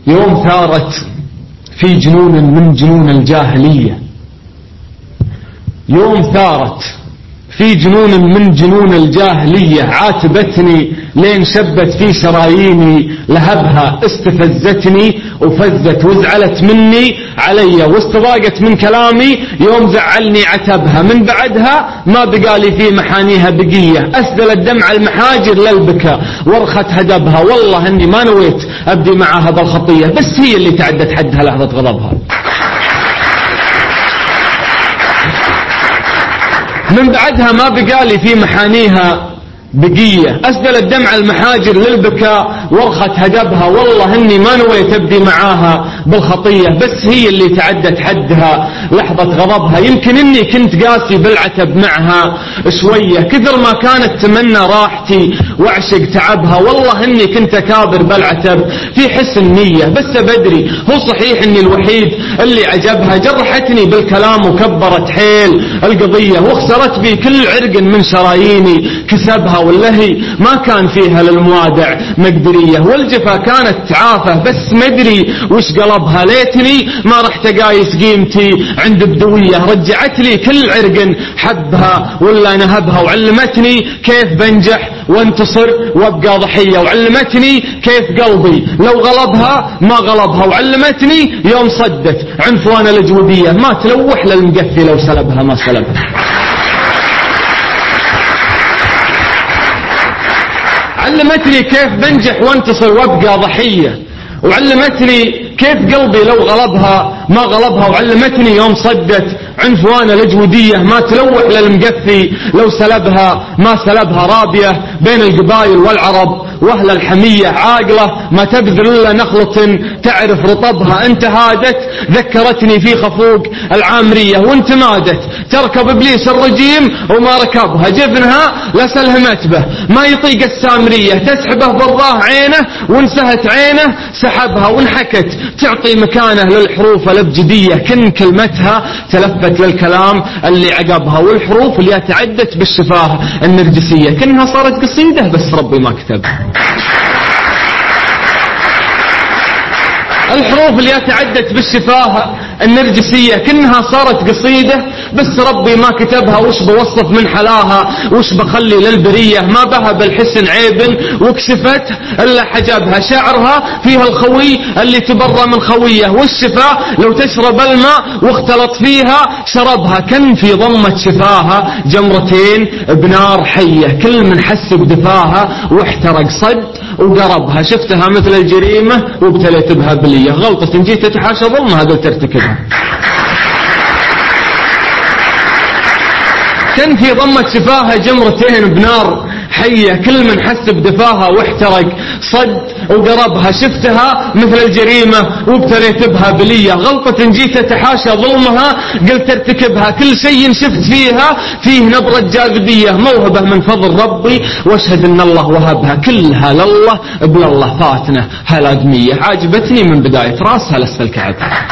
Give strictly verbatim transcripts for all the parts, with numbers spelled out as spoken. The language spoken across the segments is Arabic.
يوم ثارت في جنون من جنون الجاهلية، يوم ثارت في جنون من جنون الجاهلية، عاتبتني لين شبت في شراييني، لهبها استفزتني وفزت وزعلت مني علي، واستضاقت من كلامي يوم زعلني عتبها، من بعدها ما بقالي في محانيها بقية، أسدلت دمع المحاجر للبكاء وارخت هدبها، والله اني ما نويت ابدي معها بالخطية، بس هي اللي تعدت حدها لحظة غضبها. من بعدها ما بقالي في محانيها بقية، أسدلت دمع المحاجر للبكاء وارخت هدبها، والله اني ما نويت ابدي معاها بالخطية، بس هي اللي تعدت حدها لحظة غضبها. يمكن اني كنت قاسي بالعتب معها شوية، كثر ما كانت تمنى راحتي واعشق تعبها، والله اني كنت اكابر بالعتب في حسن نية، بس بدري هو صحيح اني الوحيد اللي عجبها، جرحتني بالكلام وكبرت حيل القضية، وخسرت بي كل عرق من شراييني كسبها، واللهي ما كان فيها للموادع مقدرية، والجفا كانت تعافى بس مدري وش قلبها، ليتني ما رحت اقايس قيمتي عند بدوية، رجعت لي كل عرق حبها ولا نهبها، وعلمتني كيف بنجح وانتصر وابقى ضحية، وعلمتني كيف قلبي لو غلبها ما غلبها، وعلمتني يوم صدت عنفوان الجودية ما تلوح للمقفي لو سلبها ما سلبها. علمتني كيف بنجح وانتصر وابقى ضحية، وعلمتني كيف قلبي لو غلبها ما غلبها، وعلمتني يوم صدت عنفوان الجودية ما تلوح للمقفي لو سلبها ما سلبها، رابية بين القبائل والعرب واهل الحمية، عاقلة ما تبذل الا نخلة تعرف رطبها، انت هادت ذكرتني في خفوق العامرية، وانت مادت تركب ابليس الرجيم وما ركبها، جبنها لسلهمت به ما يطيق السامرية، تسحبه بالظاه عينه وانسهت عينه سحبها، وانحكت تعطي مكانه للحروف الابجدية، كن كلمتها تلفت للكلام اللي عقبها، والحروف اللي تعدت بالشفاه النرجسية كنها صارت قصيدة بس ربي ما كتبها. الحروف اللي تعدت بالشفاه النرجسية كنها صارت قصيدة بس ربي ما كتبها، وش بوصف من حلاها وش بخلي للبرية، ما بها بالحسن عيب وكشفت إلا حجبها، شعرها فيها الخوي اللي تبرى من خوية، والشفاء لو تشرب الماء واختلط فيها شربها، كن في ضمة شفاها جمرتين بنار حية، كل من حس بدفاها واحترق صد وقربها، شفتها مثل الجريمة وابتليت بها بلية، غلطة جيت تتحاشى ظلمها قلت ارتكبها. كان في ضمة شفاها جمرتين بنار حية، كل من حس بدفاها واحترق صد وقربها، شفتها مثل الجريمة وابتليت بها بلية، غلطة جيت تحاشى ظلمها قلت ارتكبها، كل شيء شفت فيها فيه نبرة جاذبية، موهبة من فضل ربي واشهد ان الله وهبها، كلها لله بلا الله فاتنة هالادمية، عاجبتني من بداية راسها لأسفل كعبها،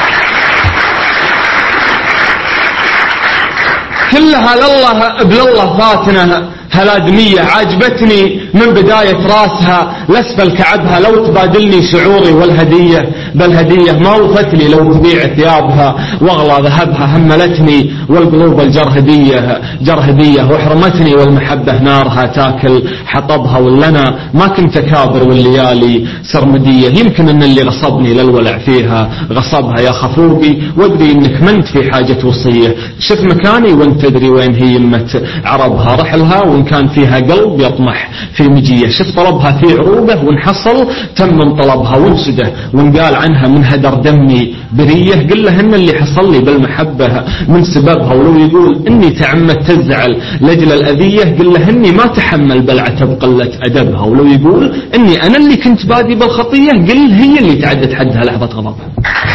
كلها لله بلله فاتنة هالادمية، عاجبتني من بداية راسها لأسفل كعبها، لو تبادلني شعوري والهدية بالهدية ما وفتلي، لو تبيع ثيابها واغلى ذهبها، هملتني والقلوب الجرهدية جرهدية، وحرمتني والمحبة نارها تاكل حطبها، ولنا ما كنت كابر والليالي سرمدية، يمكن ان اللي غصبني للولع فيها غصبها يا خفوقي، وادري انك منت في حاجة وصية، شف مكاني وانت تدري وين هي يمة عربها، رحلها وإن كان فيها قلب يطمح في مجية، شف طلبها في عروبه وانحصل تم من طلبها، وانسده وانقال عنها من هدر دمي برية، قل له إن اللي حصل لي بالمحبة من سببها، ولو يقول إني تعمد تزعل لجل الأذية قل له إني ما تحمل بالعتب قلة أدبها، ولو يقول إني أنا اللي كنت بادي بالخطية قل هي اللي تعدت حدها لحظة غضبها.